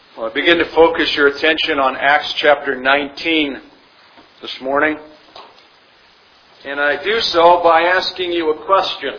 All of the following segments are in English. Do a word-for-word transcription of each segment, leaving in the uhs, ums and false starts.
Well, I begin to focus your attention on Acts chapter nineteen this morning. And I do so by asking you a question.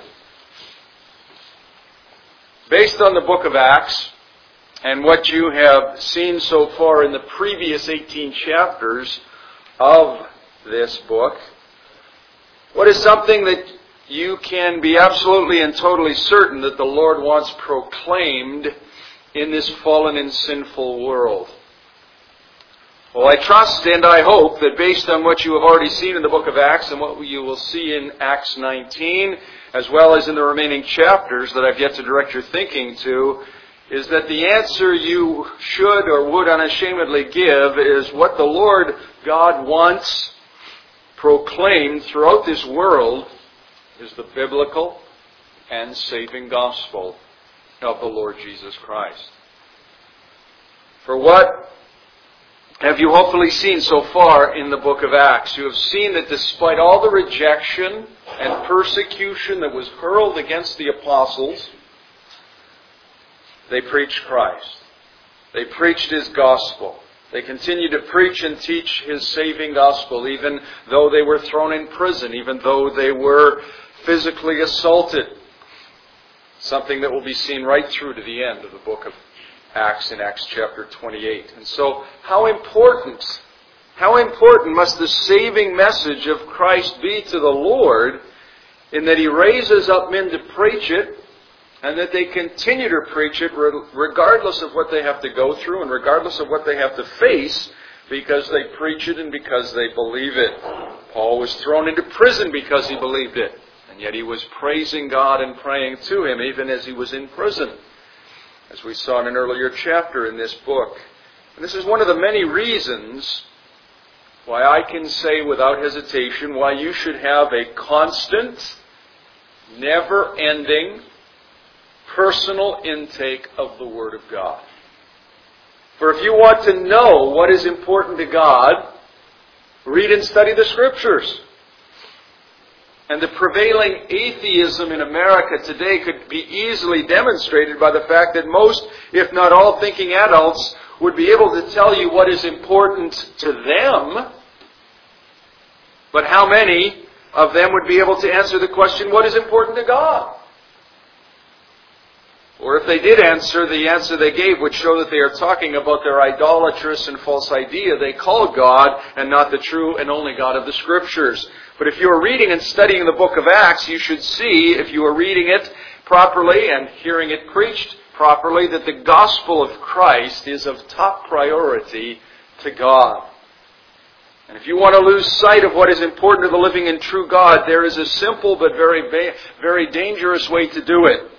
Based on the book of Acts and what you have seen so far in the previous eighteen chapters of this book, what is something that you can be absolutely and totally certain that the Lord wants proclaimed in this fallen and sinful world? Well, I trust and I hope that based on what you have already seen in the book of Acts and what you will see in Acts nineteen, as well as in the remaining chapters that I've yet to direct your thinking to, is that the answer you should or would unashamedly give is what the Lord God wants proclaimed throughout this world is the biblical and saving gospel of the Lord Jesus Christ. For what have you hopefully seen so far in the book of Acts? You have seen that despite all the rejection and persecution that was hurled against the apostles, they preached Christ. They preached His gospel. They continued to preach and teach His saving gospel, even though they were thrown in prison, even though they were physically assaulted. Something that will be seen right through to the end of the book of Acts in Acts chapter twenty-eight. And so, how important, how important must the saving message of Christ be to the Lord in that He raises up men to preach it and that they continue to preach it regardless of what they have to go through and regardless of what they have to face, because they preach it and because they believe it. Paul was thrown into prison because he believed it. And yet he was praising God and praying to Him even as he was in prison, as we saw in an earlier chapter in this book. And this is one of the many reasons why I can say without hesitation why you should have a constant, never-ending, personal intake of the Word of God. For if you want to know what is important to God, read and study the Scriptures. And the prevailing atheism in America today could be easily demonstrated by the fact that most, if not all, thinking adults would be able to tell you what is important to them. But how many of them would be able to answer the question, what is important to God? Or if they did answer, the answer they gave would show that they are talking about their idolatrous and false idea they call God and not the true and only God of the Scriptures. But if you are reading and studying the book of Acts, you should see, if you are reading it properly and hearing it preached properly, that the gospel of Christ is of top priority to God. And if you want to lose sight of what is important to the living and true God, there is a simple but very, very dangerous way to do it.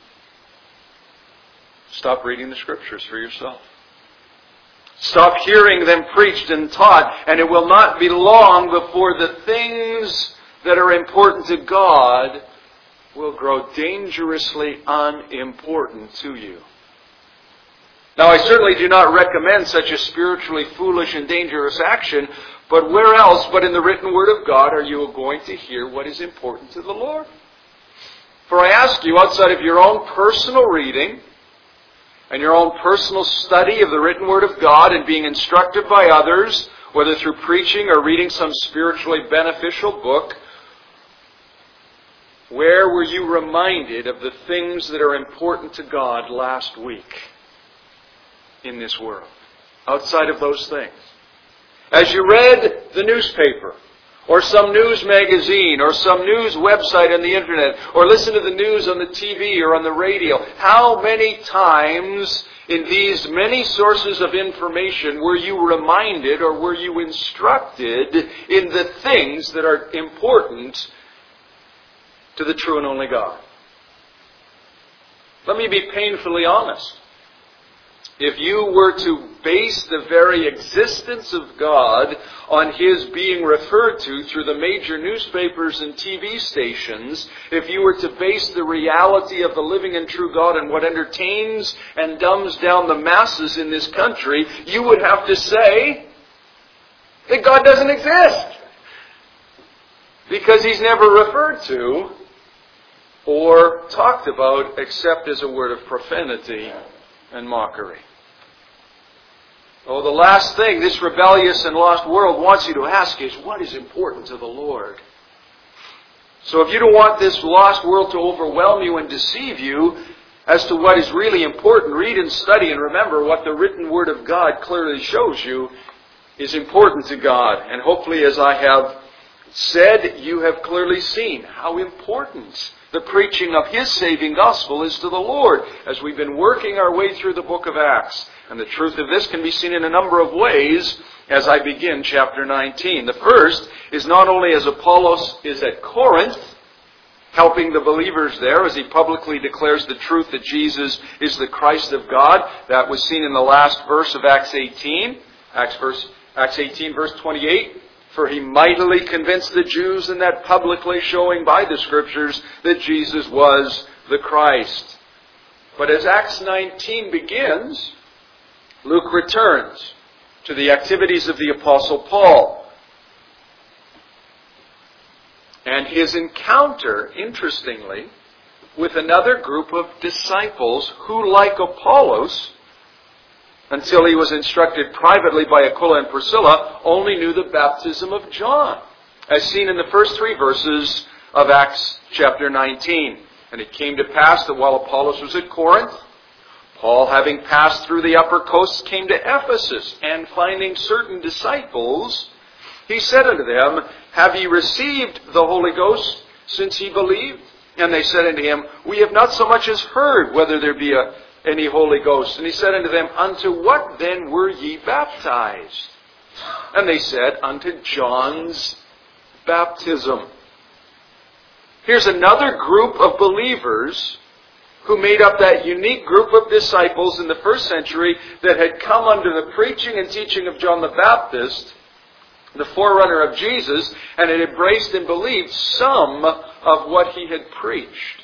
Stop reading the Scriptures for yourself. Stop hearing them preached and taught, and it will not be long before the things that are important to God will grow dangerously unimportant to you. Now, I certainly do not recommend such a spiritually foolish and dangerous action, but where else but in the written Word of God are you going to hear what is important to the Lord? For I ask you, outside of your own personal reading and your own personal study of the written Word of God and being instructed by others, whether through preaching or reading some spiritually beneficial book, where were you reminded of the things that are important to God last week in this world? Outside of those things. As you read the newspaper, or some news magazine, or some news website on the internet, or listen to the news on the T V or on the radio, how many times in these many sources of information were you reminded or were you instructed in the things that are important to the true and only God? Let me be painfully honest. If you were to base the very existence of God on His being referred to through the major newspapers and T V stations, if you were to base the reality of the living and true God on what entertains and dumbs down the masses in this country, you would have to say that God doesn't exist. Because He's never referred to or talked about except as a word of profanity and mockery. Oh, the last thing this rebellious and lost world wants you to ask is, what is important to the Lord? So if you don't want this lost world to overwhelm you and deceive you as to what is really important, read and study and remember what the written Word of God clearly shows you is important to God. And hopefully, as I have said, you have clearly seen how important the preaching of His saving gospel is to the Lord as we've been working our way through the book of Acts. And the truth of this can be seen in a number of ways as I begin chapter nineteen. The first is not only as Apollos is at Corinth, helping the believers there as he publicly declares the truth that Jesus is the Christ of God. That was seen in the last verse of Acts eighteen. Acts, verse, Acts eighteen, verse twenty-eight. For he mightily convinced the Jews, and that publicly showing by the Scriptures that Jesus was the Christ. But as Acts nineteen begins, Luke returns to the activities of the Apostle Paul. And his encounter, interestingly, with another group of disciples who, like Apollos, until he was instructed privately by Aquila and Priscilla, only knew the baptism of John, as seen in the first three verses of Acts chapter nineteen. And it came to pass that while Apollos was at Corinth, Paul, having passed through the upper coasts, came to Ephesus, and finding certain disciples, he said unto them, Have ye received the Holy Ghost since ye believed? And they said unto him, We have not so much as heard whether there be a, any Holy Ghost. And he said unto them, Unto what then were ye baptized? And they said, Unto John's baptism. Here's another group of believers who made up that unique group of disciples in the first century that had come under the preaching and teaching of John the Baptist, the forerunner of Jesus, and had embraced and believed some of what he had preached,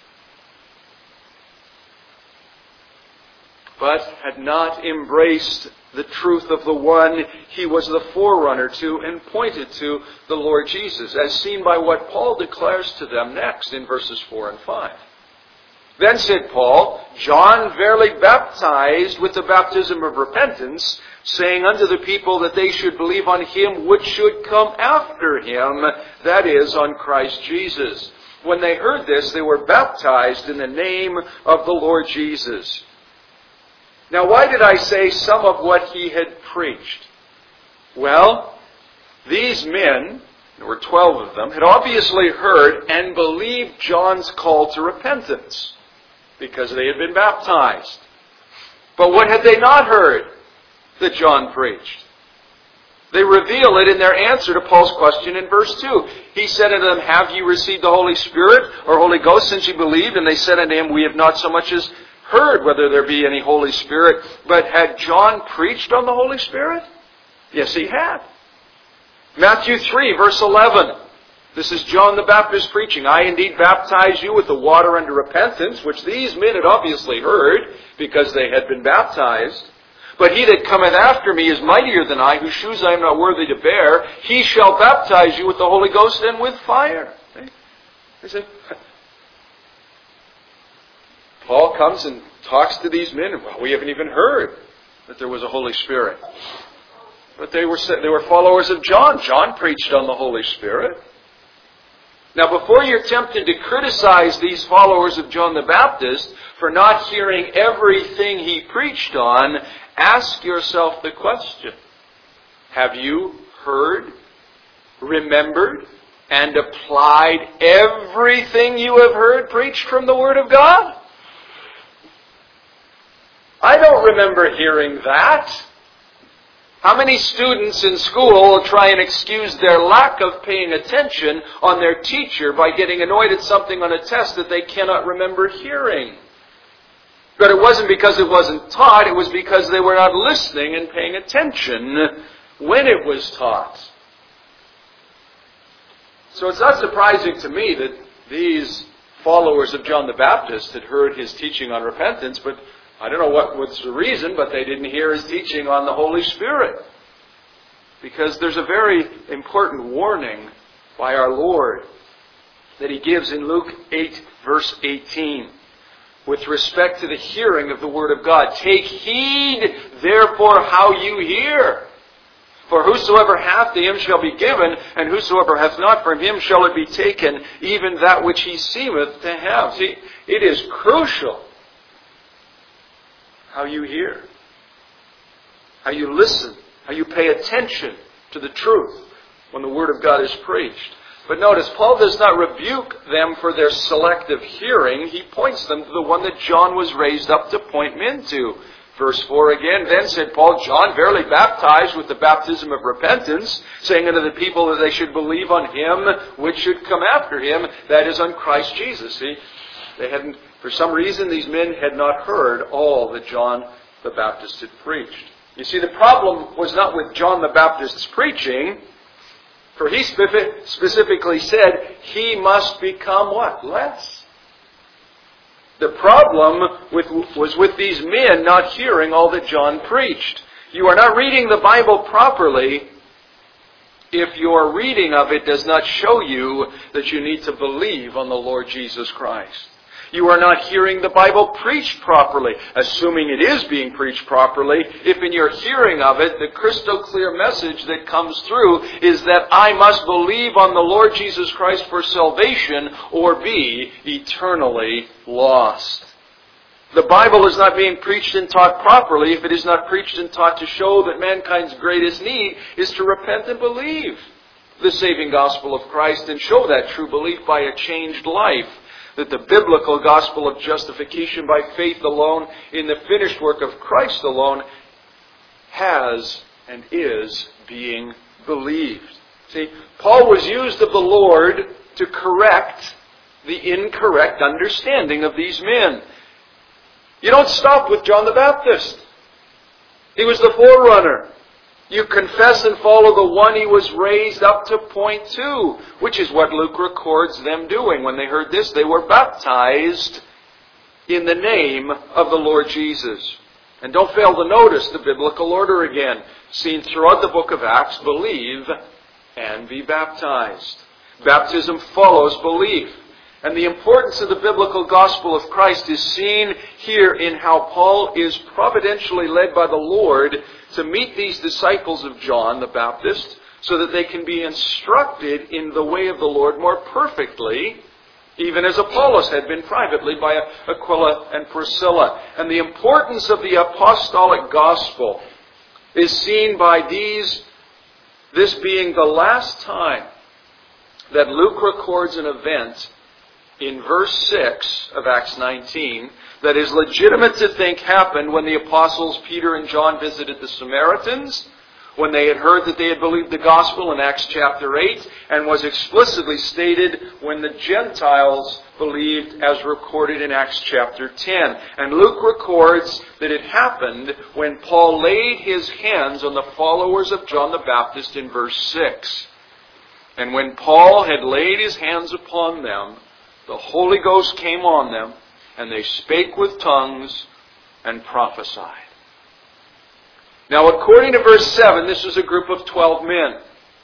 but had not embraced the truth of the one he was the forerunner to and pointed to, the Lord Jesus, as seen by what Paul declares to them next in verses four and five. Then said Paul, John verily baptized with the baptism of repentance, saying unto the people that they should believe on him which should come after him, that is, on Christ Jesus. When they heard this, they were baptized in the name of the Lord Jesus. Now, why did I say some of what he had preached? Well, these men, there were twelve of them, had obviously heard and believed John's call to repentance, because they had been baptized. But what had they not heard that John preached? They reveal it in their answer to Paul's question in verse two. He said unto them, Have ye received the Holy Spirit or Holy Ghost since ye believed? And they said unto him, We have not so much as heard whether there be any Holy Spirit. But had John preached on the Holy Spirit? Yes, he had. Matthew three, verse eleven. This is John the Baptist preaching. I indeed baptize you with the water unto repentance, which these men had obviously heard, because they had been baptized. But he that cometh after me is mightier than I, whose shoes I am not worthy to bear. He shall baptize you with the Holy Ghost and with fire. They say, Paul comes and talks to these men, and well, we haven't even heard that there was a Holy Spirit. But they were they were followers of John. John preached on the Holy Spirit. Now, before you're tempted to criticize these followers of John the Baptist for not hearing everything he preached on, ask yourself the question, have you heard, remembered, and applied everything you have heard preached from the Word of God? I don't remember hearing that. How many students in school try and excuse their lack of paying attention on their teacher by getting annoyed at something on a test that they cannot remember hearing? But it wasn't because it wasn't taught, it was because they were not listening and paying attention when it was taught. So it's not surprising to me that these followers of John the Baptist had heard his teaching on repentance, but I don't know what was the reason, but they didn't hear his teaching on the Holy Spirit. Because there's a very important warning by our Lord that he gives in Luke eight, verse eighteen. with respect to the hearing of the Word of God. Take heed, therefore, how you hear. For whosoever hath, to him shall be given, and whosoever hath not, from him shall it be taken, even that which he seemeth to have. See, it is crucial how you hear, how you listen, how you pay attention to the truth when the Word of God is preached. But notice, Paul does not rebuke them for their selective hearing. He points them to the one that John was raised up to point men to. Verse four again, then said Paul, John verily baptized with the baptism of repentance, saying unto the people that they should believe on him which should come after him, that is, on Christ Jesus. See, they hadn't, for some reason, these men had not heard all that John the Baptist had preached. You see, the problem was not with John the Baptist's preaching, for he specifically said he must become what? Less. The problem with, was with these men not hearing all that John preached. You are not reading the Bible properly if your reading of it does not show you that you need to believe on the Lord Jesus Christ. You are not hearing the Bible preached properly, assuming it is being preached properly, if in your hearing of it, the crystal clear message that comes through is that I must believe on the Lord Jesus Christ for salvation or be eternally lost. The Bible is not being preached and taught properly if it is not preached and taught to show that mankind's greatest need is to repent and believe the saving gospel of Christ and show that true belief by a changed life. That the biblical gospel of justification by faith alone in the finished work of Christ alone has and is being believed. See, Paul was used of the Lord to correct the incorrect understanding of these men. You don't stop with John the Baptist. He was the forerunner. You confess and follow the one he was raised up to point to, which is what Luke records them doing. When they heard this, they were baptized in the name of the Lord Jesus. And don't fail to notice the biblical order again, seen throughout the book of Acts: believe and be baptized. Baptism follows belief. And the importance of the biblical gospel of Christ is seen here in how Paul is providentially led by the Lord to meet these disciples of John the Baptist so that they can be instructed in the way of the Lord more perfectly, even as Apollos had been privately by Aquila and Priscilla. And the importance of the apostolic gospel is seen by these, this being the last time that Luke records an event in verse six of Acts nineteen that is legitimate to think happened when the apostles Peter and John visited the Samaritans, when they had heard that they had believed the gospel in Acts chapter eight, and was explicitly stated when the Gentiles believed as recorded in Acts chapter ten. And Luke records that it happened when Paul laid his hands on the followers of John the Baptist in verse six. And when Paul had laid his hands upon them, the Holy Ghost came on them, and they spake with tongues and prophesied. Now, according to verse seven, this was a group of twelve men.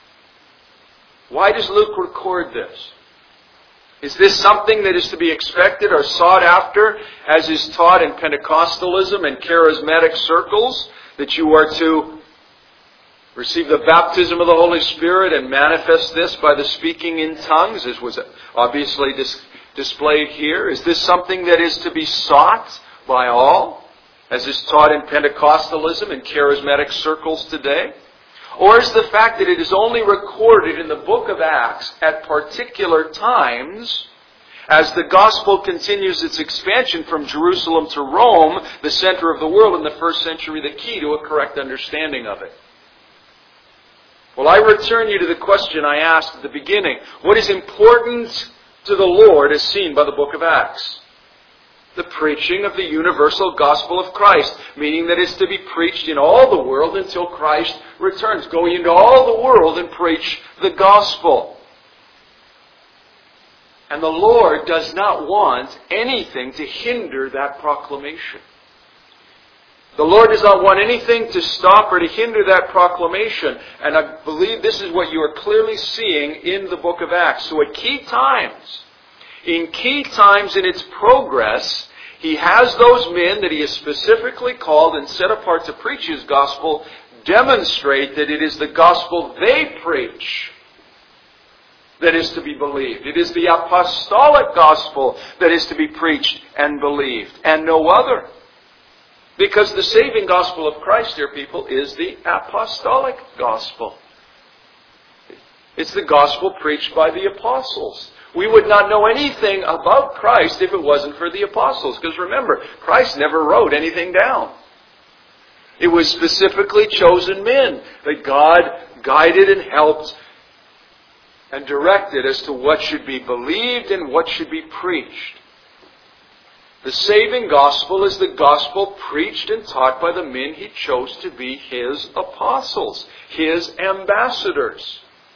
Why does Luke record this? Is this something that is to be expected or sought after, as is taught in Pentecostalism and charismatic circles, that you are to receive the baptism of the Holy Spirit and manifest this by the speaking in tongues, as was obviously dis- displayed here? Is this something that is to be sought by all, as is taught in Pentecostalism and charismatic circles today? Or is the fact that it is only recorded in the book of Acts at particular times, as the gospel continues its expansion from Jerusalem to Rome, the center of the world in the first century, the key to a correct understanding of it? Well, I return you to the question I asked at the beginning. What is important to the Lord as seen by the book of Acts? The preaching of the universal gospel of Christ, meaning that it's to be preached in all the world until Christ returns. Go into all the world and preach the gospel. And the Lord does not want anything to hinder that proclamation. The Lord does not want anything to stop or to hinder that proclamation. And I believe this is what you are clearly seeing in the book of Acts. So at key times, in key times in its progress, He has those men that He has specifically called and set apart to preach His gospel demonstrate that it is the gospel they preach that is to be believed. It is the apostolic gospel that is to be preached and believed, and no other. Because the saving gospel of Christ, dear people, is the apostolic gospel. It's the gospel preached by the apostles. We would not know anything about Christ if it wasn't for the apostles. Because remember, Christ never wrote anything down. It was specifically chosen men that God guided and helped and directed as to what should be believed and what should be preached. The saving gospel is the gospel preached and taught by the men He chose to be His apostles, His ambassadors.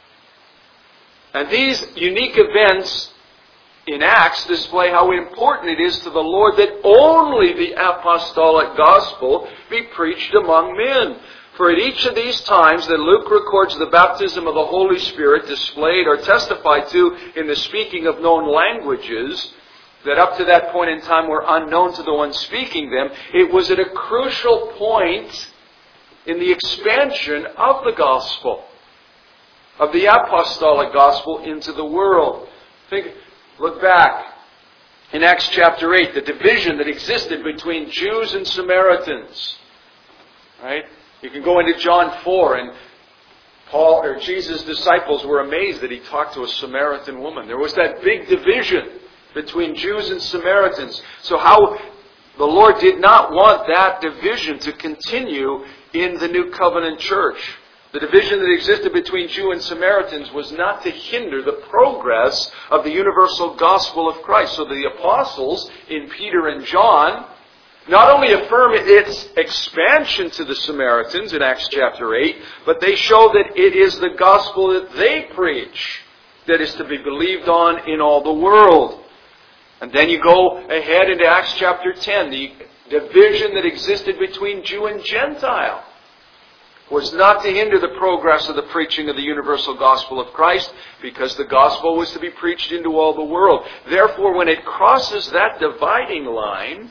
And these unique events in Acts display how important it is to the Lord that only the apostolic gospel be preached among men. For at each of these times that Luke records the baptism of the Holy Spirit displayed or testified to in the speaking of known languages, that up to that point in time were unknown to the one speaking them, it was at a crucial point in the expansion of the gospel, of the apostolic gospel into the world. Think, look back in Acts chapter eight, the division that existed between Jews and Samaritans. Right? You can go into John four, and Paul or Jesus' disciples were amazed that He talked to a Samaritan woman. There was that big division between Jews and Samaritans. So how the Lord did not want that division to continue in the New Covenant church. The division that existed between Jew and Samaritans was not to hinder the progress of the universal gospel of Christ. So the apostles in Peter and John not only affirm its expansion to the Samaritans in Acts chapter eight, but they show that it is the gospel that they preach that is to be believed on in all the world. And then you go ahead into Acts chapter ten, the division that existed between Jew and Gentile was not to hinder the progress of the preaching of the universal gospel of Christ, because the gospel was to be preached into all the world. Therefore, when it crosses that dividing line,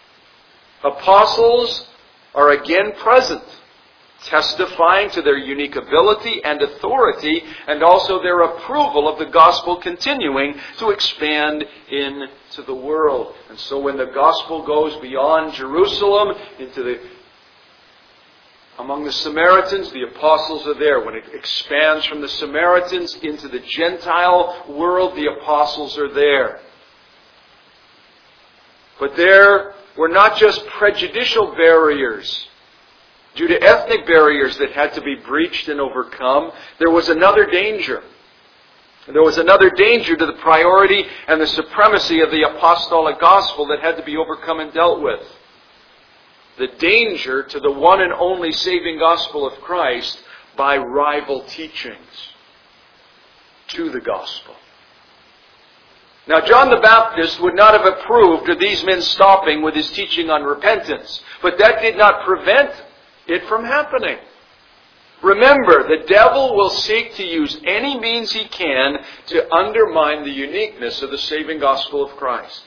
apostles are again present, testifying to their unique ability and authority, and also their approval of the gospel continuing to expand into the world. And so when the gospel goes beyond Jerusalem into the among the Samaritans, the apostles are there. When it expands from the Samaritans into the Gentile world, the apostles are there. But there were not just prejudicial barriers due to ethnic barriers that had to be breached and overcome. There was another danger. There was another danger to the priority and the supremacy of the apostolic gospel that had to be overcome and dealt with. The danger to the one and only saving gospel of Christ by rival teachings to the gospel. Now, John the Baptist would not have approved of these men stopping with his teaching on repentance, but that did not prevent it from happening. Remember, the devil will seek to use any means he can to undermine the uniqueness of the saving gospel of Christ.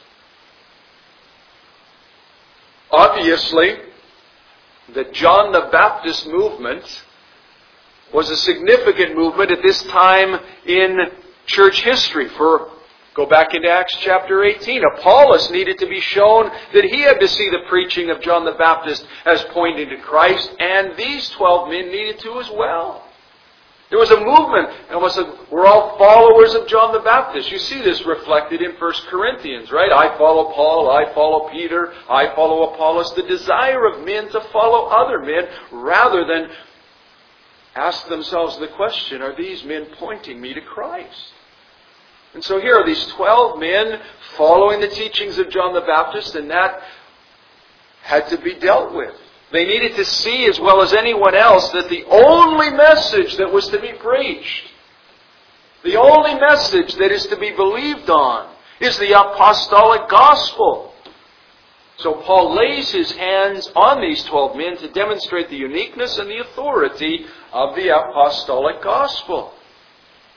Obviously, the John the Baptist movement was a significant movement at this time in church history. For go back into Acts chapter eighteen. Apollos needed to be shown that he had to see the preaching of John the Baptist as pointing to Christ, and these twelve men needed to as well. There was a movement, almost like we're all followers of John the Baptist. You see this reflected in First Corinthians, right? I follow Paul, I follow Peter, I follow Apollos. The desire of men to follow other men rather than ask themselves the question, are these men pointing me to Christ? And so here are these twelve men following the teachings of John the Baptist, and that had to be dealt with. They needed to see, as well as anyone else, that the only message that was to be preached, the only message that is to be believed on, is the apostolic gospel. So Paul lays his hands on these twelve men to demonstrate the uniqueness and the authority of the apostolic gospel.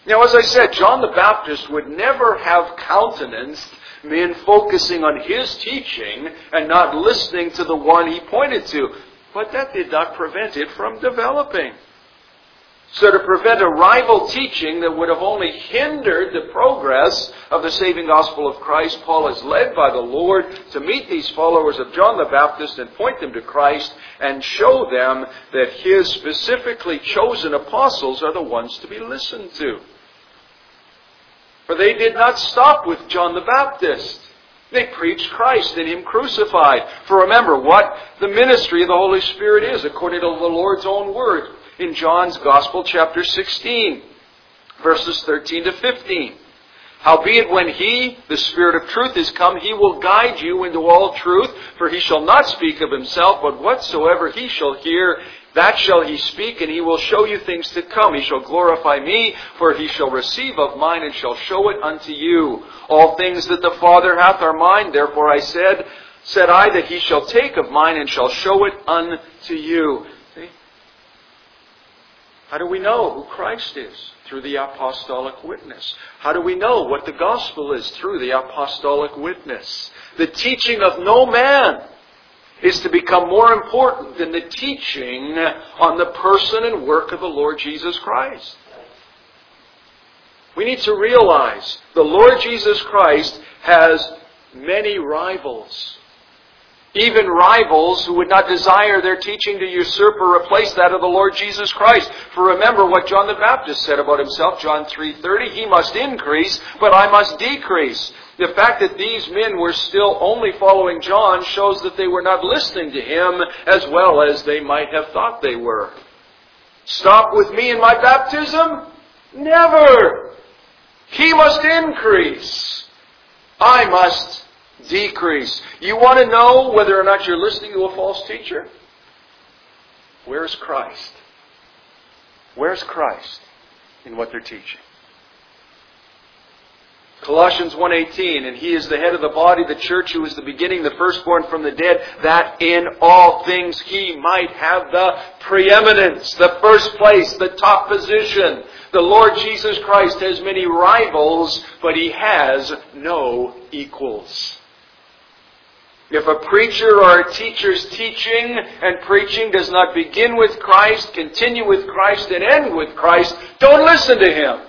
Now, as I said, John the Baptist would never have countenanced men focusing on his teaching and not listening to the one he pointed to. But that did not prevent it from developing. So to prevent a rival teaching that would have only hindered the progress of the saving gospel of Christ, Paul is led by the Lord to meet these followers of John the Baptist and point them to Christ and show them that his specifically chosen apostles are the ones to be listened to. For they did not stop with John the Baptist. They preached Christ and Him crucified. For remember what the ministry of the Holy Spirit is, according to the Lord's own word in John's Gospel, chapter sixteen, verses thirteen to fifteen. Howbeit when He, the Spirit of truth, is come, He will guide you into all truth, for He shall not speak of Himself, but whatsoever He shall hear, that shall He speak, and He will show you things to come. He shall glorify Me, for He shall receive of mine, and shall show it unto you. All things that the Father hath are mine, therefore I said, said I, that He shall take of mine, and shall show it unto you. See? How do we know who Christ is? Through the apostolic witness. How do we know what the gospel is? Through the apostolic witness. The teaching of no man is to become more important than the teaching on the person and work of the Lord Jesus Christ. We need to realize the Lord Jesus Christ has many rivals. Even rivals who would not desire their teaching to usurp or replace that of the Lord Jesus Christ. For remember what John the Baptist said about himself, John three thirty, He must increase, but I must decrease. The fact that these men were still only following John shows that they were not listening to him as well as they might have thought they were. Stop with me in my baptism? Never! He must increase. I must decrease. You want to know whether or not you're listening to a false teacher? Where's Christ? Where's Christ in what they're teaching? Colossians one eighteen, and He is the head of the body, the church, who is the beginning, the firstborn from the dead, that in all things He might have the preeminence, the first place, the top position. The Lord Jesus Christ has many rivals, but He has no equals. If a preacher or a teacher's teaching and preaching does not begin with Christ, continue with Christ, and end with Christ, don't listen to him.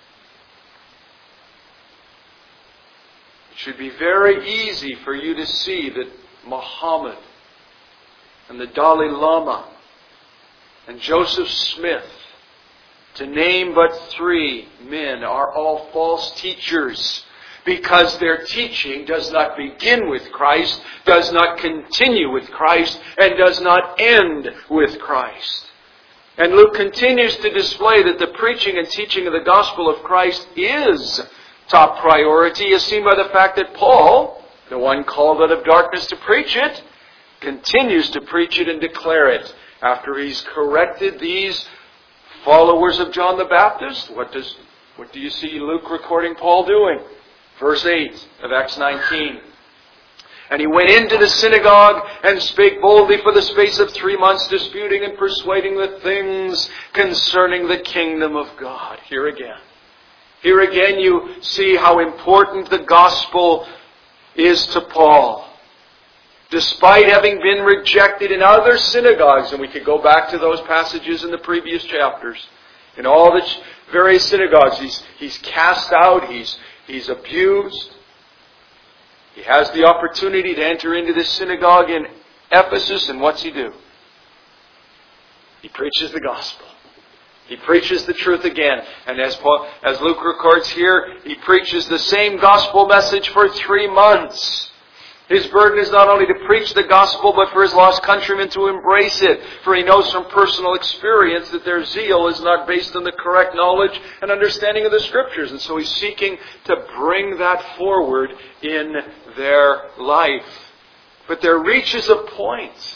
It should be very easy for you to see that Muhammad and the Dalai Lama and Joseph Smith, to name but three men, are all false teachers. Because their teaching does not begin with Christ, does not continue with Christ, and does not end with Christ. And Luke continues to display that the preaching and teaching of the gospel of Christ is top priority, as seen by the fact that Paul, the one called out of darkness to preach it, continues to preach it and declare it. After he's corrected these followers of John the Baptist, what does what do you see Luke recording Paul doing? Verse eight of Acts nineteen. And he went into the synagogue and spake boldly for the space of three months, disputing and persuading the things concerning the kingdom of God. Here again. Here again you see how important the gospel is to Paul. Despite having been rejected in other synagogues, and we could go back to those passages in the previous chapters. In all the various synagogues, he's, he's cast out, he's He's abused. He has the opportunity to enter into this synagogue in Ephesus, and what's he do? He preaches the gospel. He preaches the truth again. And as Paul, as Luke records here, he preaches the same gospel message for three months. His burden is not only to preach the gospel, but for his lost countrymen to embrace it. For he knows from personal experience that their zeal is not based on the correct knowledge and understanding of the Scriptures. And so he's seeking to bring that forward in their life. But there reaches a point.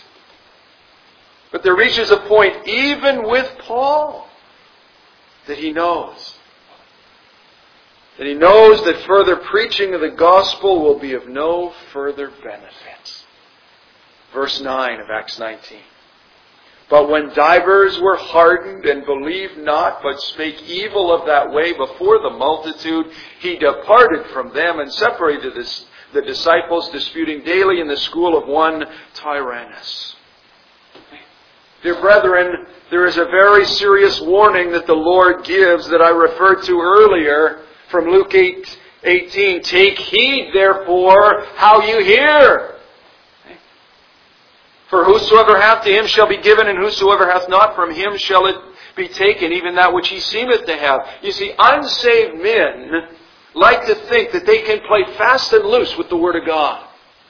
But there reaches a point, even with Paul, that he knows. That he knows that further preaching of the gospel will be of no further benefit. Verse nine of Acts nineteen. But when divers were hardened and believed not, but spake evil of that way before the multitude, he departed from them and separated the disciples, disputing daily in the school of one Tyrannus. Dear brethren, there is a very serious warning that the Lord gives that I referred to earlier from Luke eight eighteen. Take heed, therefore, how you hear. For whosoever hath, to him shall be given, and whosoever hath not, from him shall it be taken, even that which he seemeth to have. You see, unsaved men like to think that they can play fast and loose with the Word of God.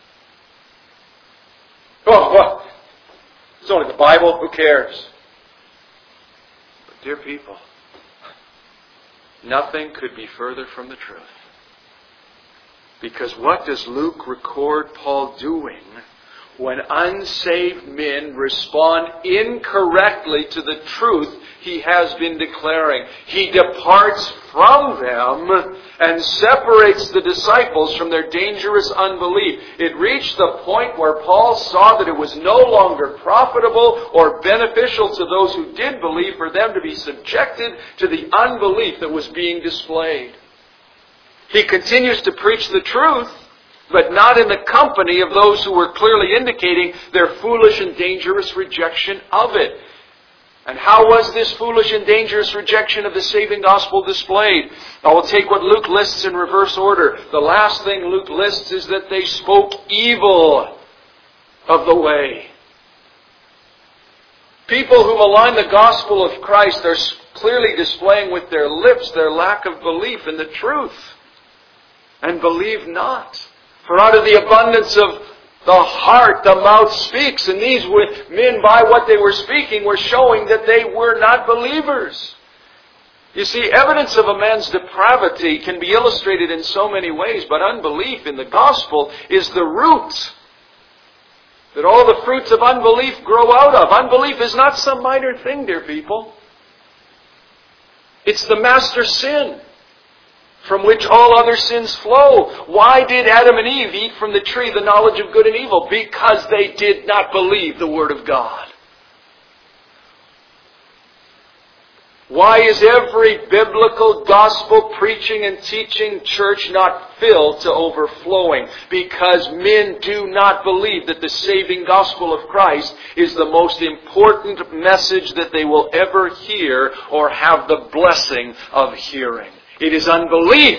Oh, well, it's only the Bible, who cares? But dear people, nothing could be further from the truth. Because what does Luke record Paul doing when unsaved men respond incorrectly to the truth he has been declaring? He departs from them and separates the disciples from their dangerous unbelief. It reached the point where Paul saw that it was no longer profitable or beneficial to those who did believe for them to be subjected to the unbelief that was being displayed. He continues to preach the truth, but not in the company of those who were clearly indicating their foolish and dangerous rejection of it. And how was this foolish and dangerous rejection of the saving gospel displayed? I will take what Luke lists in reverse order. The last thing Luke lists is that they spoke evil of the way. People who malign the gospel of Christ are clearly displaying with their lips their lack of belief in the truth. And believe not. For out of the abundance of the heart, the mouth speaks. And these men, by what they were speaking, were showing that they were not believers. You see, evidence of a man's depravity can be illustrated in so many ways, but unbelief in the gospel is the root that all the fruits of unbelief grow out of. Unbelief is not some minor thing, dear people. It's the master sin, from which all other sins flow. Why did Adam and Eve eat from the tree the knowledge of good and evil? Because they did not believe the Word of God. Why is every biblical gospel preaching and teaching church not filled to overflowing? Because men do not believe that the saving gospel of Christ is the most important message that they will ever hear or have the blessing of hearing. It is unbelief.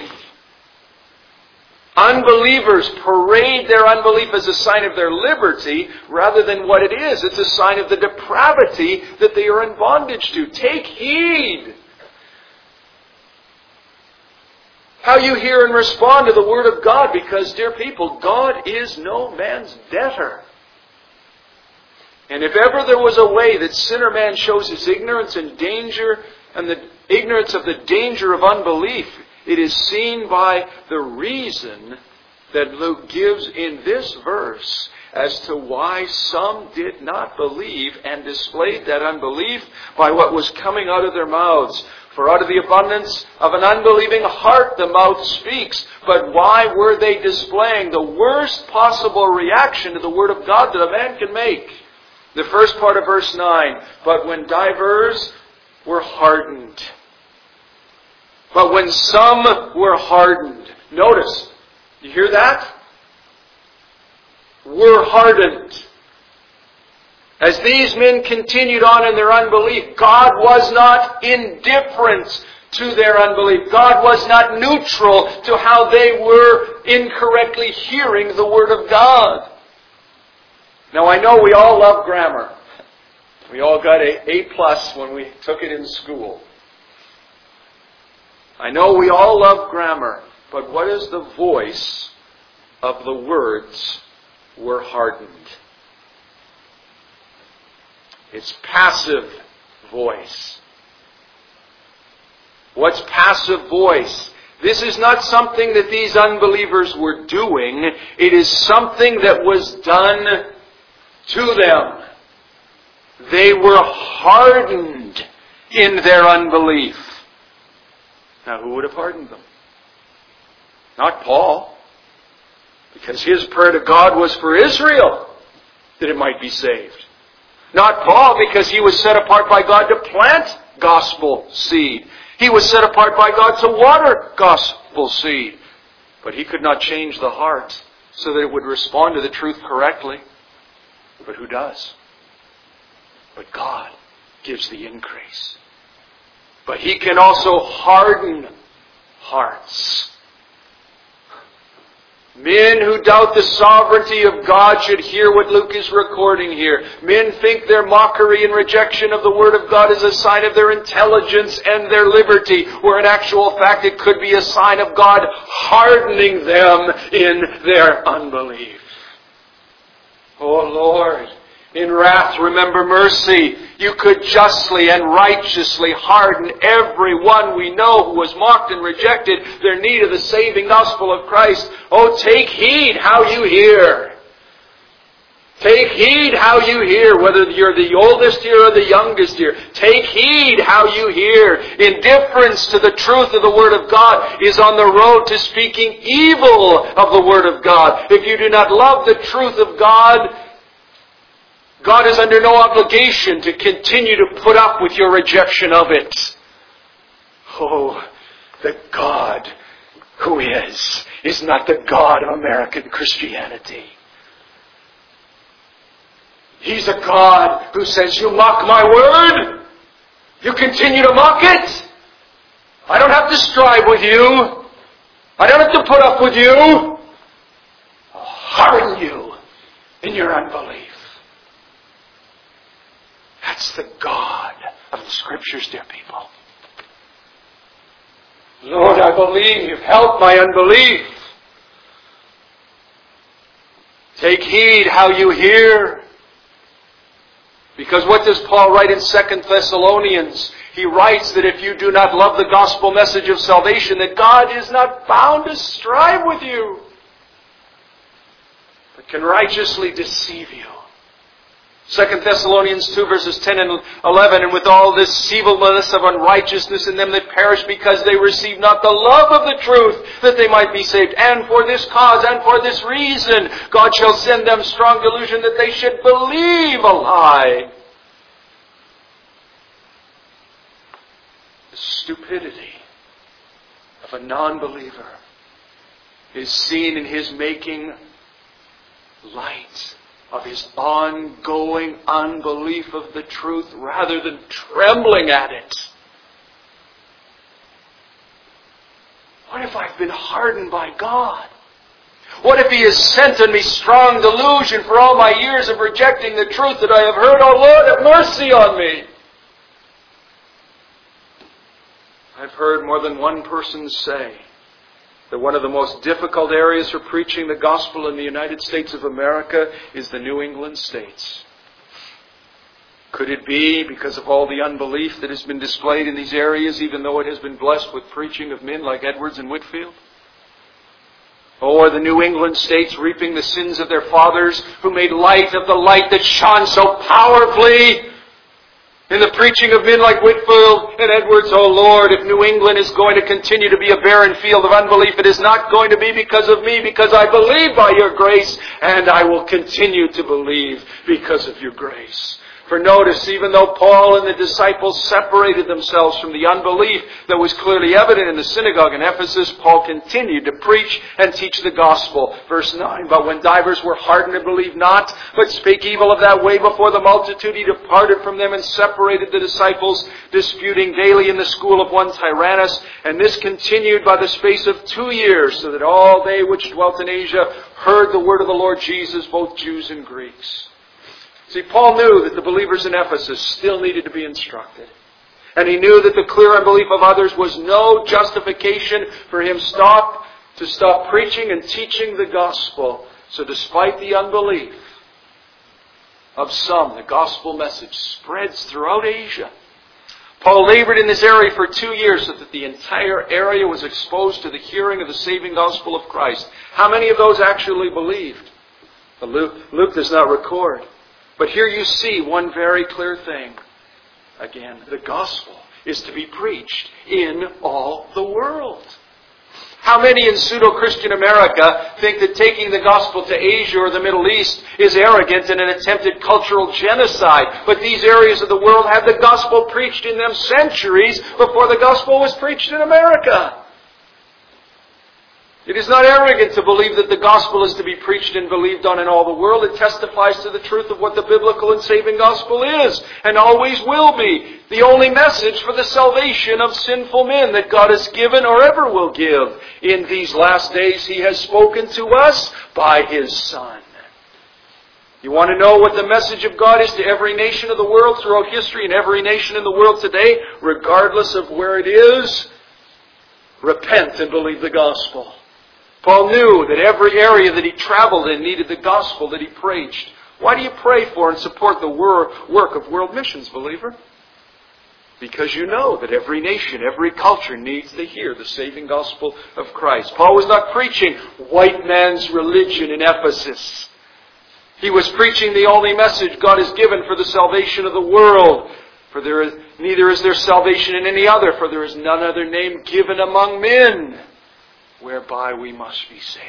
Unbelievers parade their unbelief as a sign of their liberty rather than what it is. It's a sign of the depravity that they are in bondage to. Take heed how you hear and respond to the Word of God, because, dear people, God is no man's debtor. And if ever there was a way that sinner man shows his ignorance and danger and the ignorance of the danger of unbelief, it is seen by the reason that Luke gives in this verse as to why some did not believe and displayed that unbelief by what was coming out of their mouths. For out of the abundance of an unbelieving heart the mouth speaks. But why were they displaying the worst possible reaction to the Word of God that a man can make? The first part of verse nine, but when divers were hardened. But when some were hardened. Notice, you hear that? Were hardened. As these men continued on in their unbelief, God was not indifferent to their unbelief. God was not neutral to how they were incorrectly hearing the Word of God. Now I know we all love grammar. We all got a A plus when we took it in school. I know we all love grammar, but what is the voice of the words were hardened? It's passive voice. What's passive voice? This is not something that these unbelievers were doing. It is something that was done to them. They were hardened in their unbelief. Now, who would have hardened them? Not Paul. Because his prayer to God was for Israel, that it might be saved. Not Paul, because he was set apart by God to plant gospel seed. He was set apart by God to water gospel seed. But he could not change the heart so that it would respond to the truth correctly. But who does? But God gives the increase. But He can also harden hearts. Men who doubt the sovereignty of God should hear what Luke is recording here. Men think their mockery and rejection of the Word of God is a sign of their intelligence and their liberty, where in actual fact it could be a sign of God hardening them in their unbelief. Oh Lord, in wrath remember mercy. You could justly and righteously harden everyone we know who was mocked and rejected their need of the saving gospel of Christ. Oh, take heed how you hear. Take heed how you hear, whether you're the oldest here or the youngest here. Take heed how you hear. Indifference to the truth of the Word of God is on the road to speaking evil of the Word of God. If you do not love the truth of God, God is under no obligation to continue to put up with your rejection of it. Oh, the God who is, is not the God of American Christianity. He's a God who says, you mock my word, you continue to mock it. I don't have to strive with you. I don't have to put up with you. I'll harden you in your unbelief. That's the God of the Scriptures, dear people. Lord, I believe. Help my unbelief. Take heed how you hear. Because what does Paul write in Second Thessalonians? He writes that if you do not love the gospel message of salvation, that God is not bound to strive with you, but can righteously deceive you. Second Thessalonians two verses ten and eleven, and with all this deceivableness of unrighteousness in them that perish, because they receive not the love of the truth, that they might be saved. And for this cause, and for this reason, God shall send them strong delusion, that they should believe a lie. The stupidity of a non-believer is seen in his making light of his ongoing unbelief of the truth rather than trembling at it. What if I've been hardened by God? What if He has sent on me strong delusion for all my years of rejecting the truth that I have heard? Oh Lord, have mercy on me. I've heard more than one person say that one of the most difficult areas for preaching the gospel in the United States of America is the New England states. Could it be because of all the unbelief that has been displayed in these areas, even though it has been blessed with preaching of men like Edwards and Whitefield? Or the New England states reaping the sins of their fathers, who made light of the light that shone so powerfully in the preaching of men like Whitefield and Edwards? Oh Lord, if New England is going to continue to be a barren field of unbelief, it is not going to be because of me, because I believe by your grace, and I will continue to believe because of your grace. For notice, even though Paul and the disciples separated themselves from the unbelief that was clearly evident in the synagogue in Ephesus, Paul continued to preach and teach the gospel. Verse nine, but when divers were hardened and believed not, but spake evil of that way before the multitude, he departed from them and separated the disciples, disputing daily in the school of one Tyrannus. And this continued by the space of two years, so that all they which dwelt in Asia heard the word of the Lord Jesus, both Jews and Greeks. See, Paul knew that the believers in Ephesus still needed to be instructed. And he knew that the clear unbelief of others was no justification for him stop, to stop preaching and teaching the gospel. So despite the unbelief of some, the gospel message spreads throughout Asia. Paul labored in this area for two years so that the entire area was exposed to the hearing of the saving gospel of Christ. How many of those actually believed? Luke, Luke does not record. But here you see one very clear thing. Again, the gospel is to be preached in all the world. How many in pseudo-Christian America think that taking the gospel to Asia or the Middle East is arrogant and an attempted cultural genocide? But these areas of the world had the gospel preached in them centuries before the gospel was preached in America. It is not arrogant to believe that the gospel is to be preached and believed on in all the world. It testifies to the truth of what the biblical and saving gospel is, and always will be, the only message for the salvation of sinful men that God has given or ever will give. In these last days He has spoken to us by His Son. You want to know what the message of God is to every nation of the world throughout history and every nation in the world today, regardless of where it is? Repent and believe the gospel. Paul knew that every area that he traveled in needed the gospel that he preached. Why do you pray for and support the work of world missions, believer? Because you know that every nation, every culture needs to hear the saving gospel of Christ. Paul was not preaching white man's religion in Ephesus. He was preaching the only message God has given for the salvation of the world. For there is, neither is there salvation in any other, for there is none other name given among men whereby we must be saved.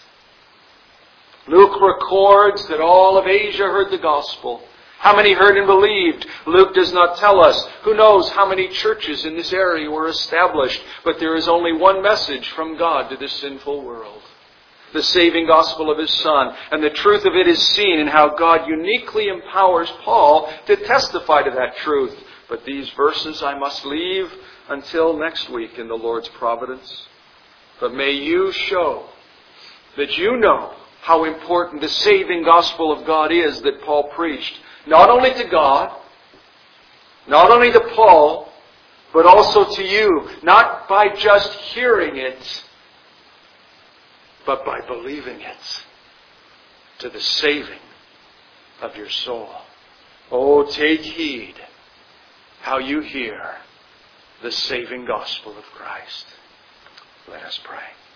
Luke records that all of Asia heard the gospel. How many heard and believed? Luke does not tell us. Who knows how many churches in this area were established? But there is only one message from God to this sinful world. The saving gospel of His Son. And the truth of it is seen in how God uniquely empowers Paul to testify to that truth. But these verses I must leave until next week in the Lord's providence. But may you show that you know how important the saving gospel of God is that Paul preached. Not only to God, not only to Paul, but also to you. Not by just hearing it, but by believing it to the saving of your soul. Oh, take heed how you hear the saving gospel of Christ. Let us pray.